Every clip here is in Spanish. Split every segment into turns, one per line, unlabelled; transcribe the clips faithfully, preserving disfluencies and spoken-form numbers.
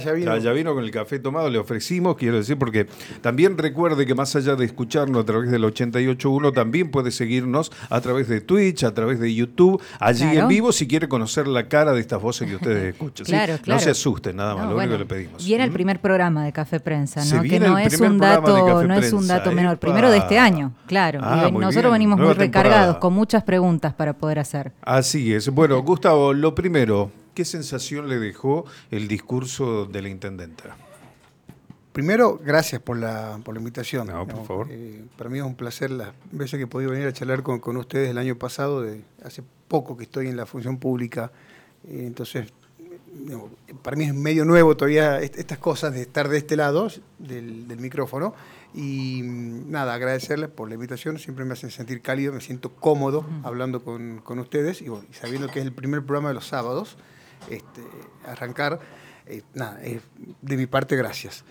Ya vino.
Ya, ya vino con el café tomado, le ofrecimos, quiero decir, porque también recuerde que más allá de escucharnos a través del ochenta y ocho punto uno, también puede seguirnos a través de Twitch, a través de YouTube, allí
Claro.
en vivo, si quiere conocer la cara de estas voces que ustedes escuchan. ¿sí?
Claro, claro.
No se asusten, nada más,
No,
lo
bueno,
único que le pedimos.
Viene el
¿Mm?
primer programa de Café Prensa,
Se
¿no? Que
viene
no
el
es
primer
un
programa de
dato,
Café
no es un
Prensa.
dato menor.
¡Epa!
Primero de este año, claro.
Ah,
y
muy
nosotros
bien.
venimos
Nueva
muy recargados,
temporada.
con muchas preguntas para poder hacer.
Así es. Bueno, Gustavo, lo primero, ¿qué sensación le dejó el discurso de la intendenta?
Primero, gracias por la, por la invitación.
No, por
Digamos,
favor.
eh, para mí es un placer las veces que he podido venir a charlar con, con ustedes el año pasado. De, hace poco que estoy en la función pública, eh, entonces digamos, para mí es medio nuevo todavía est- estas cosas de estar de este lado del, del micrófono. Y nada, agradecerles por la invitación, siempre me hacen sentir cálido, me siento cómodo uh-huh. hablando con, con ustedes y, bueno, y sabiendo que es el primer programa de los sábados, este, arrancar, eh, nada, eh, de mi parte, gracias.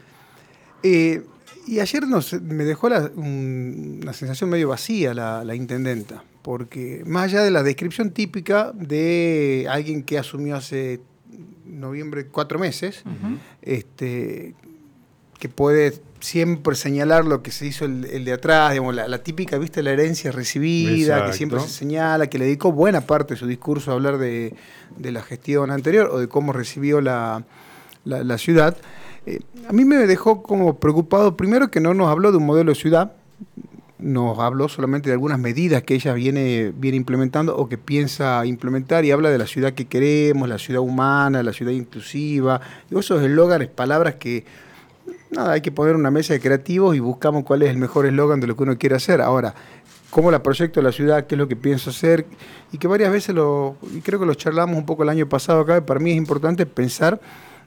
Eh, y ayer nos, me dejó la, un, una sensación medio vacía la, la intendenta, porque más allá de la descripción típica de alguien que asumió hace noviembre cuatro meses, uh-huh. este, que puede siempre señalar lo que se hizo el, el de atrás, digamos, la, la típica, viste, la herencia recibida, exacto. que siempre se señala, que le dedicó buena parte de su discurso a hablar de, de la gestión anterior o de cómo recibió la, la, la ciudad. Eh, a mí me dejó como preocupado, primero que no nos habló de un modelo de ciudad, nos habló solamente de algunas medidas que ella viene, viene implementando o que piensa implementar y habla de la ciudad que queremos, la ciudad humana, la ciudad inclusiva, digo, esos eslóganes, palabras que, nada, hay que poner una mesa de creativos y buscamos cuál es el mejor eslogan de lo que uno quiere hacer. Ahora, cómo la proyecto a la ciudad, qué es lo que pienso hacer, y que varias veces, lo y creo que lo charlamos un poco el año pasado acá, para mí es importante pensar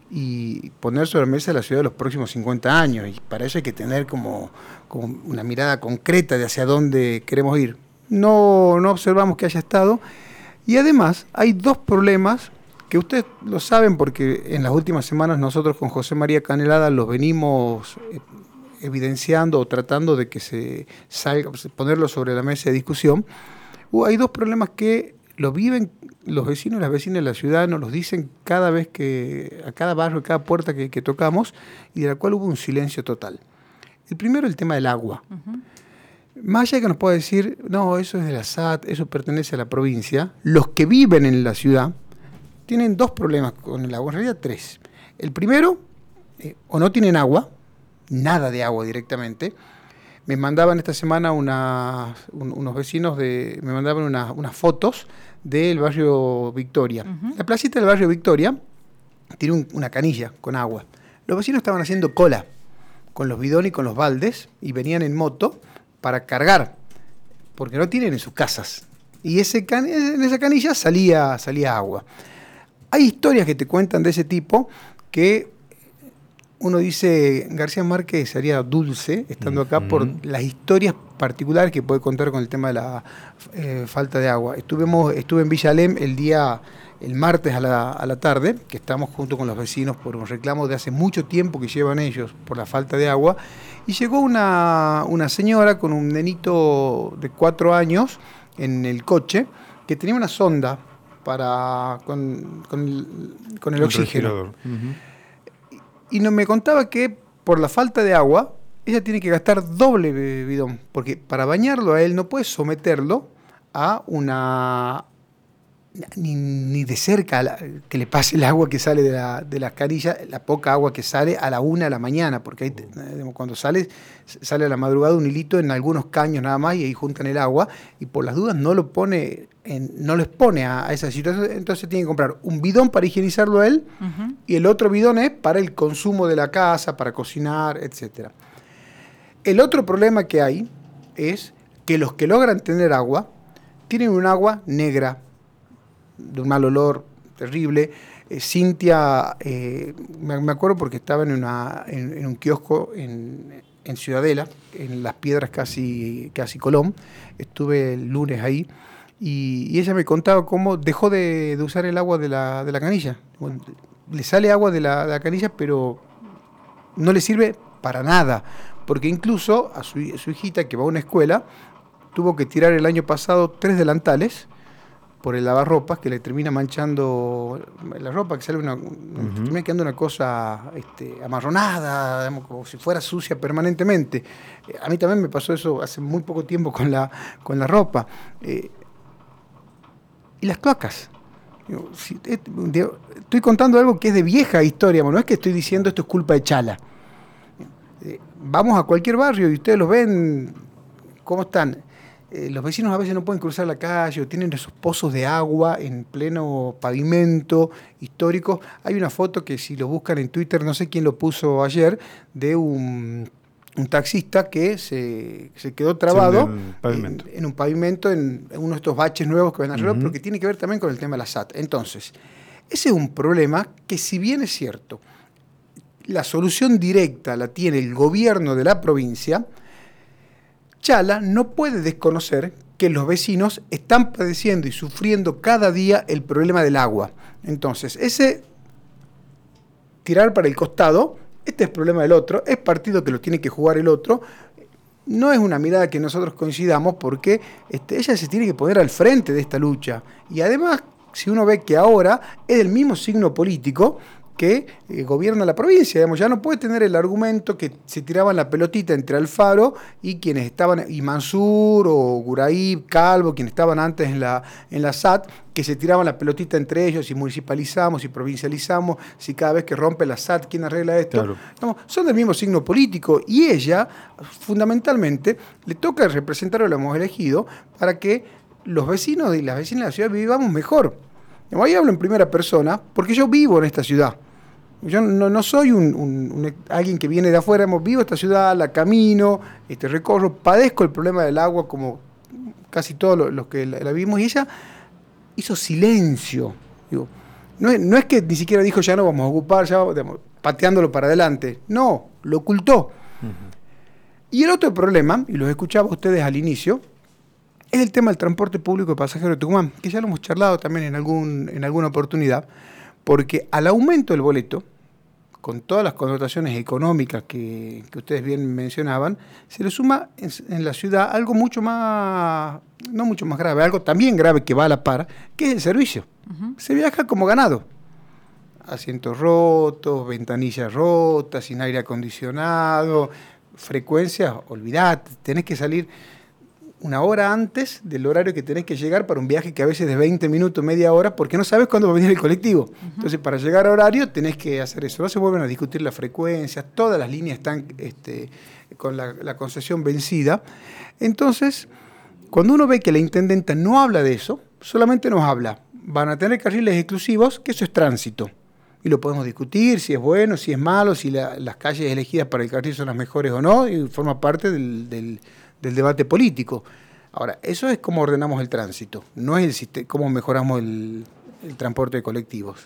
y poner sobre la mesa la ciudad de los próximos cincuenta años, y para eso hay que tener como, como una mirada concreta de hacia dónde queremos ir. No, no observamos que haya estado, y además hay dos problemas que ustedes lo saben porque en las últimas semanas nosotros con José María Canelada los venimos evidenciando o tratando de que se salga, ponerlo sobre la mesa de discusión. Uh, hay dos problemas que lo viven los vecinos y las vecinas de la ciudad, nos los dicen cada vez que, a cada barrio, a cada puerta que, que tocamos, y de la cual hubo un silencio total. El primero, el tema del agua. Uh-huh. Más allá de que nos pueda decir, no, eso es de la S A T, eso pertenece a la provincia, los que viven en la ciudad tienen dos problemas con el agua, en realidad tres. El primero, eh, o no tienen agua, nada de agua directamente. Me mandaban esta semana una, un, unos vecinos, de, me mandaban una, unas fotos del barrio Victoria. Uh-huh. La placita del barrio Victoria tiene un, una canilla con agua. Los vecinos estaban haciendo cola con los bidones y con los baldes y venían en moto para cargar, porque no tienen en sus casas. Y ese can, en esa canilla salía, salía agua. Hay historias que te cuentan de ese tipo que uno dice, García Márquez sería dulce estando acá uh-huh. por las historias particulares que puede contar con el tema de la eh, falta de agua. Estuvimos, estuve en Villa Alem el día, el martes a la, a la tarde, que estamos junto con los vecinos por un reclamo de hace mucho tiempo que llevan ellos por la falta de agua, y llegó una, una señora con un nenito de cuatro años en el coche que tenía una sonda para con, con el, con el, el oxígeno. Uh-huh. Y no, me contaba que por la falta de agua, ella tiene que gastar doble bidón, porque para bañarlo a él no puede someterlo a una... Ni, ni de cerca la, que le pase el agua que sale de la, de la canilla, la poca agua que sale a la una de la mañana, porque ahí, cuando sale, sale a la madrugada un hilito en algunos caños nada más y ahí juntan el agua, y por las dudas no lo pone, en, no lo expone a, a esa situación, entonces tiene que comprar un bidón para higienizarlo a él, uh-huh. y el otro bidón es para el consumo de la casa, para cocinar, etcétera. El otro problema que hay es que los que logran tener agua tienen un agua negra, de un mal olor terrible. Eh, Cintia, eh, me, me acuerdo porque estaba en, una, en, en un kiosco en, en Ciudadela, en Las Piedras, casi, casi Colón. Estuve el lunes ahí y, y ella me contaba cómo dejó de, de usar el agua de la, de la canilla. Bueno, le sale agua de la, de la canilla, pero no le sirve para nada, porque incluso a su, a su hijita, que va a una escuela, tuvo que tirar el año pasado tres delantales por el lavarropas, que le termina manchando la ropa, que sale una, uh-huh. termina quedando una cosa este, amarronada, digamos, como si fuera sucia permanentemente. Eh, a mí también me pasó eso hace muy poco tiempo con la, con la ropa. Eh, y las cloacas. Digo, si, eh, digo, estoy contando algo que es de vieja historia, no es que estoy diciendo esto es culpa de Chala. Eh, vamos a cualquier barrio y ustedes los ven, ¿cómo están? Eh, los vecinos a veces no pueden cruzar la calle o tienen esos pozos de agua en pleno pavimento histórico. Hay una foto que si lo buscan en Twitter, no sé quién lo puso ayer, de un, un taxista que se, se quedó trabado en, en un pavimento, en, en uno de estos baches nuevos que van a arreglar, uh-huh. pero que tiene que ver también con el tema de la S A T. Entonces, ese es un problema que, si bien es cierto, la solución directa la tiene el gobierno de la provincia, Chala no puede desconocer que los vecinos están padeciendo y sufriendo cada día el problema del agua. Entonces, ese tirar para el costado, este es problema del otro, es partido que lo tiene que jugar el otro, no es una mirada que nosotros coincidamos porque este, ella se tiene que poner al frente de esta lucha. Y además, si uno ve que ahora es del mismo signo político que eh, gobierna la provincia, digamos, ya no puede tener el argumento que se tiraban la pelotita entre Alfaro y quienes estaban, y Mansur o Guraib, Calvo, quienes estaban antes en la, en la S A T, que se tiraban la pelotita entre ellos, y municipalizamos y provincializamos, si cada vez que rompe la S A T, ¿quién arregla esto? Claro. No, son del mismo signo político, y ella, fundamentalmente, le toca representar a lo hemos elegido para que los vecinos y las vecinas de la ciudad vivamos mejor. Ahí hablo en primera persona, porque yo vivo en esta ciudad. Yo no, no soy un, un, un, alguien que viene de afuera, vivo esta ciudad, la camino, este, recorro, padezco el problema del agua como casi todos los, los que la, la vimos, y ella hizo silencio. Digo, no, es, no es que ni siquiera dijo ya no vamos a ocupar, ya vamos, digamos, pateándolo para adelante. No, lo ocultó. Uh-huh. Y el otro problema, y los escuchaba ustedes al inicio, es el tema del transporte público de pasajeros de Tucumán, que ya lo hemos charlado también en, algún, en alguna oportunidad, porque al aumento del boleto, con todas las connotaciones económicas que, que ustedes bien mencionaban, se le suma en, en la ciudad algo mucho más, no mucho más grave, algo también grave que va a la par, que es el servicio. Uh-huh. Se viaja como ganado. Asientos rotos, ventanillas rotas, sin aire acondicionado, frecuencias, olvidate, tenés que salir una hora antes del horario que tenés que llegar para un viaje que a veces de veinte minutos, media hora, porque no sabes cuándo va a venir el colectivo. Uh-huh. Entonces, para llegar a horario tenés que hacer eso. No se vuelven a discutir las frecuencias, todas las líneas están este, con la, la concesión vencida. Entonces, cuando uno ve que la intendenta no habla de eso, solamente nos habla, van a tener carriles exclusivos, que eso es tránsito. Y lo podemos discutir, si es bueno, si es malo, si la, las calles elegidas para el carril son las mejores o no, y forma parte del... del del debate político. Ahora, eso es cómo ordenamos el tránsito, no es el sistema, cómo mejoramos el, el transporte de colectivos.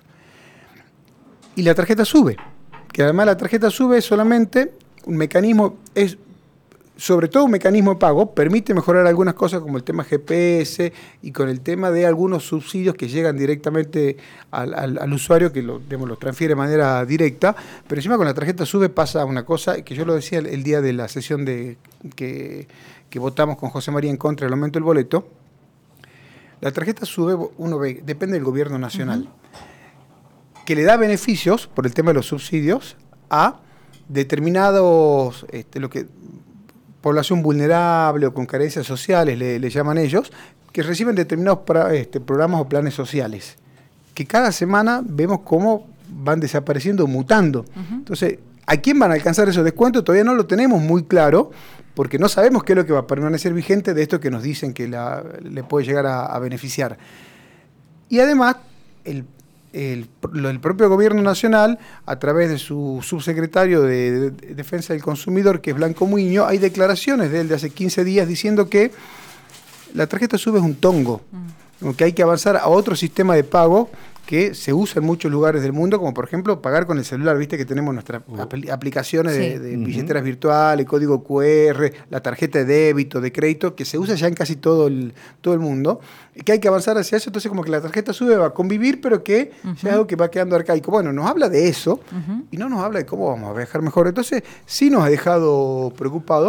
Y la tarjeta sube, que además la tarjeta sube es solamente un mecanismo, es sobre todo un mecanismo de pago, permite mejorar algunas cosas como el tema G P S y con el tema de algunos subsidios que llegan directamente al, al, al usuario, que lo, digamos, lo transfiere de manera directa, pero encima con la tarjeta sube pasa una cosa que yo lo decía el, el día de la sesión de que, que votamos con José María en contra del aumento del boleto. La tarjeta sube, uno ve, depende del gobierno nacional, uh-huh. que le da beneficios por el tema de los subsidios a determinados, este, lo que población vulnerable o con carencias sociales, le, le llaman ellos, que reciben determinados pra, este, programas o planes sociales, que cada semana vemos cómo van desapareciendo o mutando. Uh-huh. Entonces, ¿a quién van a alcanzar esos descuentos? Todavía no lo tenemos muy claro, porque no sabemos qué es lo que va a permanecer vigente de esto que nos dicen que la, le puede llegar a, a beneficiar. Y además, el El, el propio gobierno nacional, a través de su subsecretario de, de, de Defensa del Consumidor, que es Blanco Muñoz, hay declaraciones de él de hace quince días diciendo que la tarjeta sube es un tongo, mm. que hay que avanzar a otro sistema de pago que se usa en muchos lugares del mundo, como por ejemplo pagar con el celular, viste que tenemos nuestras uh. apl- aplicaciones sí. de, de uh-huh. billeteras virtuales, código cu erre, la tarjeta de débito, de crédito, que se usa ya en casi todo el, todo el mundo, que hay que avanzar hacia eso. Entonces como que la tarjeta sube, va a convivir, pero que uh-huh. ya es algo que va quedando arcaico. Bueno, nos habla de eso uh-huh. y no nos habla de cómo vamos a viajar mejor. Entonces sí nos ha dejado preocupados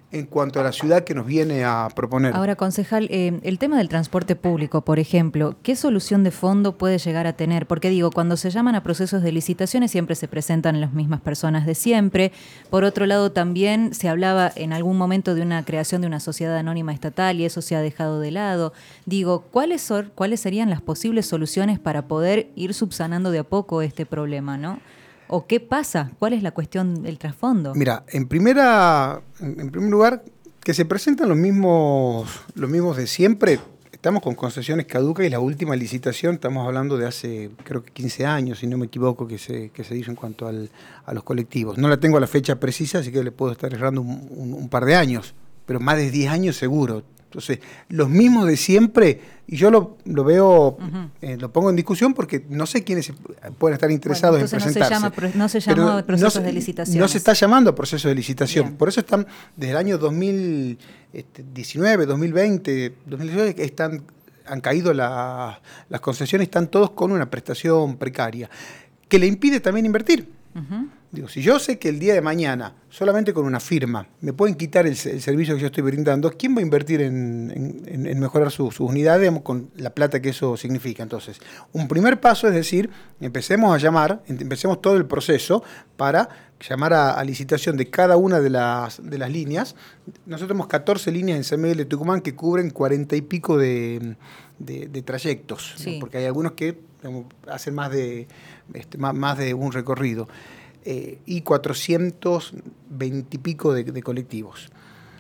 en cuanto a la ciudad que nos viene a proponer.
Ahora, concejal, eh, el tema del transporte público, por ejemplo, ¿qué solución de fondo puede llegar a tener? Porque digo, cuando se llaman a procesos de licitaciones siempre se presentan las mismas personas de siempre. Por otro lado, también se hablaba en algún momento de una creación de una sociedad anónima estatal y eso se ha dejado de lado. Digo, ¿cuáles son, cuáles serían las posibles soluciones para poder ir subsanando de a poco este problema, ¿no? ¿O qué pasa? ¿Cuál es la cuestión del trasfondo?
Mira, en primera, en primer lugar, que se presentan los mismos, los mismos de siempre. Estamos con concesiones caducas y la última licitación, estamos hablando de hace, creo que quince años, si no me equivoco, que se, que se hizo en cuanto al, a los colectivos. No la tengo a la fecha precisa, así que le puedo estar errando un, un, un par de años, pero más de diez años seguro. Entonces, los mismos de siempre, y yo lo, lo veo, uh-huh. eh, lo pongo en discusión porque no sé quiénes pueden estar interesados bueno, en presentarse.
No se llama, no se llama procesos
no,
de licitación.
No se está llamando proceso de licitación. Bien. Por eso están, desde el año dos mil diecinueve, dos mil veinte, dos mil diecinueve, están, han caído la, las concesiones, están todos con una prestación precaria, que le impide también invertir. Uh-huh. Digo, si yo sé que el día de mañana, solamente con una firma, me pueden quitar el, el servicio que yo estoy brindando, ¿quién va a invertir en, en, en mejorar su, sus unidades digamos, con la plata que eso significa? Entonces, un primer paso es decir, empecemos a llamar, empecemos todo el proceso para llamar a, a licitación de cada una de las, de las líneas. Nosotros tenemos catorce líneas en C M L de Tucumán que cubren cuarenta y pico de, de, de trayectos, sí. ¿no? Porque hay algunos que digamos, hacen más de, este, más, más de un recorrido. Eh, y cuatrocientos veinte y pico de, de colectivos.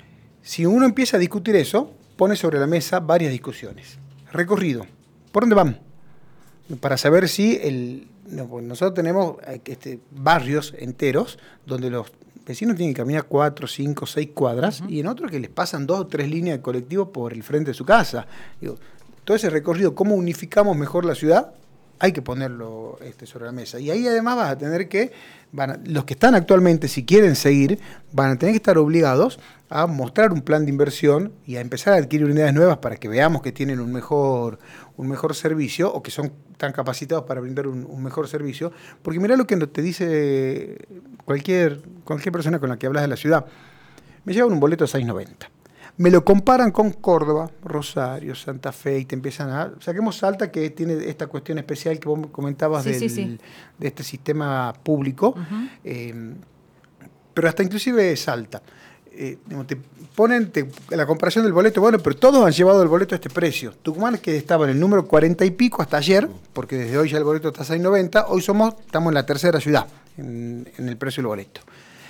Si uno empieza a discutir eso, pone sobre la mesa varias discusiones. Recorrido. ¿Por dónde van? Para saber si el, no, pues nosotros tenemos este, barrios enteros donde los vecinos tienen que caminar cuatro, cinco, seis cuadras uh-huh. y en otros que les pasan dos o tres líneas de colectivo por el frente de su casa. Digo, todo ese recorrido, ¿cómo unificamos mejor la ciudad? Hay que ponerlo este, sobre la mesa. Y ahí además vas a tener que, van a, los que están actualmente, si quieren seguir, van a tener que estar obligados a mostrar un plan de inversión y a empezar a adquirir unidades nuevas para que veamos que tienen un mejor, un mejor servicio o que son tan capacitados para brindar un, un mejor servicio. Porque mirá lo que te dice cualquier, cualquier persona con la que hablas de la ciudad. Me llevan un boleto de seis noventa. Me lo comparan con Córdoba, Rosario, Santa Fe y te empiezan a... Saquemos Salta, que tiene esta cuestión especial que vos comentabas sí, del, sí, sí. de este sistema público, uh-huh. eh, pero hasta inclusive Salta. Eh, te ponen te, la comparación del boleto, bueno, pero todos han llevado el boleto a este precio. Tucumán, que estaba en el número cuarenta y pico hasta ayer, porque desde hoy ya el boleto está a seis noventa, hoy somos, estamos en la tercera ciudad en, en el precio del boleto.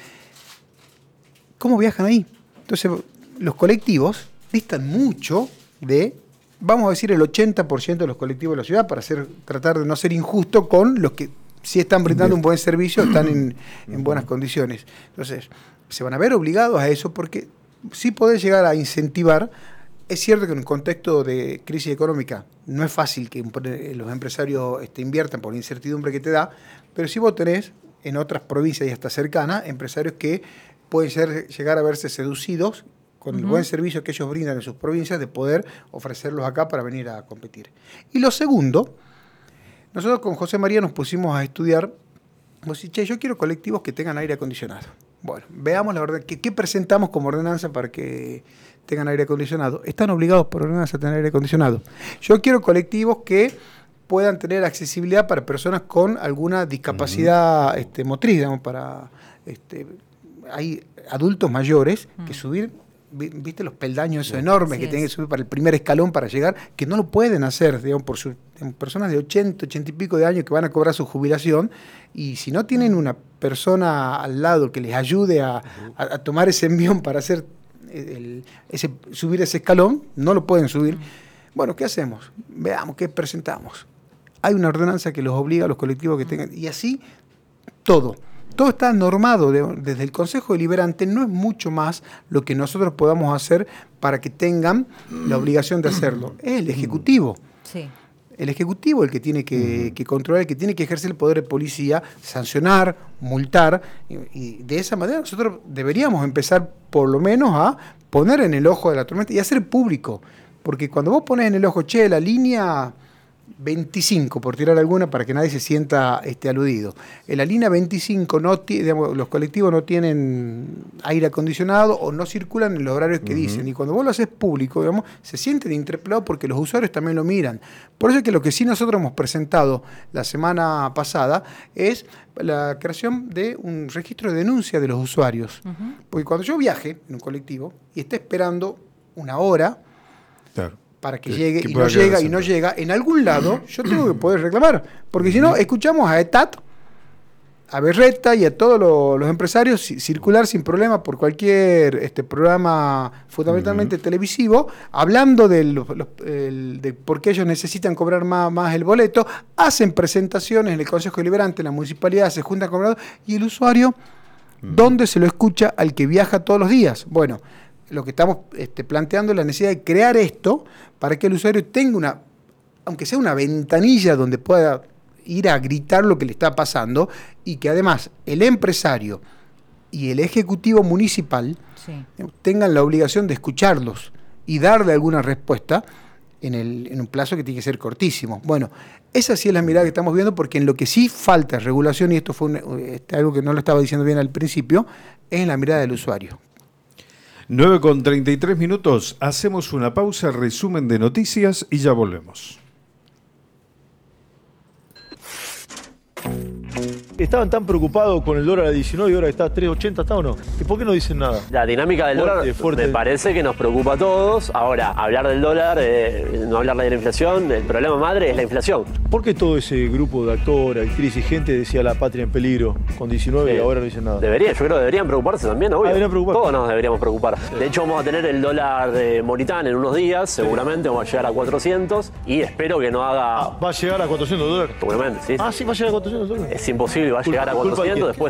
¿Cómo viajan ahí? Entonces... Los colectivos distan mucho de, vamos a decir, el ochenta por ciento de los colectivos de la ciudad para hacer, tratar de no ser injusto con los que sí están brindando un buen servicio, están en, en buenas condiciones. Entonces, se van a ver obligados a eso porque sí podés llegar a incentivar. Es cierto que en un contexto de crisis económica no es fácil que los empresarios este, inviertan por la incertidumbre que te da, pero sí vos tenés en otras provincias y hasta cercanas empresarios que pueden ser, llegar a verse seducidos con el uh-huh. buen servicio que ellos brindan en sus provincias, de poder ofrecerlos acá para venir a competir. Y lo segundo, nosotros con José María nos pusimos a estudiar, pues, che, yo quiero colectivos que tengan aire acondicionado. Bueno, veamos la verdad, ¿qué, qué presentamos como ordenanza para que tengan aire acondicionado? Están obligados por ordenanza a tener aire acondicionado. Yo quiero colectivos que puedan tener accesibilidad para personas con alguna discapacidad uh-huh. este, motriz, digamos, para... Este, hay adultos mayores uh-huh. que subir... ¿Viste los peldaños esos enormes sí, que tienen que subir para el primer escalón para llegar? Que no lo pueden hacer, digamos, por sus personas de ochenta, ochenta y pico de años que van a cobrar su jubilación, y si no tienen una persona al lado que les ayude a, uh-huh. a, a tomar ese envión para hacer el, ese, subir ese escalón, no lo pueden subir. Uh-huh. Bueno, ¿qué hacemos? Veamos qué presentamos. Hay una ordenanza que los obliga a los colectivos que uh-huh. tengan, y así todo. Todo está normado de, desde el Consejo Deliberante, no es mucho más lo que nosotros podamos hacer para que tengan la obligación de hacerlo. Es el Ejecutivo. Sí. El Ejecutivo el que tiene que, que controlar, el que tiene que ejercer el poder de policía, sancionar, multar, y, y de esa manera nosotros deberíamos empezar por lo menos a poner en el ojo de la tormenta y hacer público. Porque cuando vos pones en el ojo, che, la línea veinticinco, por tirar alguna, para que nadie se sienta este, aludido. En la línea veinticinco no digamos, los colectivos no tienen aire acondicionado o no circulan en los horarios que uh-huh. dicen. Y cuando vos lo haces público, digamos, se sienten interpelados porque los usuarios también lo miran. Por eso es que lo que sí nosotros hemos presentado la semana pasada es la creación de un registro de denuncia de los usuarios. Uh-huh. Porque cuando yo viaje en un colectivo y esté esperando una hora, claro, para que, que llegue que y no llega y no llega, en algún lado yo tengo que poder reclamar, porque si no, escuchamos a ETAT, a Berreta y a todos lo, los empresarios circular sin problema por cualquier este programa fundamentalmente uh-huh. televisivo, hablando de, los, los, el, de por qué ellos necesitan cobrar más, más el boleto, hacen presentaciones en el Consejo Deliberante, en la municipalidad, se juntan con el y el usuario, uh-huh. ¿dónde se lo escucha al que viaja todos los días? Bueno, lo que estamos este, planteando es la necesidad de crear esto para que el usuario tenga una, aunque sea una ventanilla donde pueda ir a gritar lo que le está pasando y que además el empresario y el ejecutivo municipal sí. tengan la obligación de escucharlos y darle alguna respuesta en, el, en un plazo que tiene que ser cortísimo. Bueno, esa sí es la mirada que estamos viendo, porque en lo que sí falta regulación, y esto fue un, este, algo que no lo estaba diciendo bien al principio, es en la mirada del usuario.
nueve con treinta y tres minutos, hacemos una pausa, resumen de noticias y ya volvemos.
Estaban tan preocupados con el dólar a diecinueve y ahora está a tres ochenta, ¿está o no? ¿Y por qué no dicen nada?
La dinámica del fuerte, dólar fuerte. Me parece que nos preocupa a todos. Ahora, hablar del dólar, eh, no hablar de la inflación, el problema madre es la inflación.
¿Por qué todo ese grupo de actores, actrices y gente decía la patria en peligro con diecinueve sí. y ahora no dicen nada?
Debería, yo creo que deberían preocuparse también, obvio. Ah, deberían preocuparse. Todos nos deberíamos preocupar. Sí. De hecho, vamos a tener el dólar de Moritán en unos días, seguramente sí. vamos a llegar a cuatrocientos y espero que no haga...
Ah, ¿va a llegar a cuatrocientos dólares?
Seguramente, sí.
Ah, sí, va a llegar a cuatrocientos dólares.
Es imposible, va a llegar culpa, a cuatrocientos, después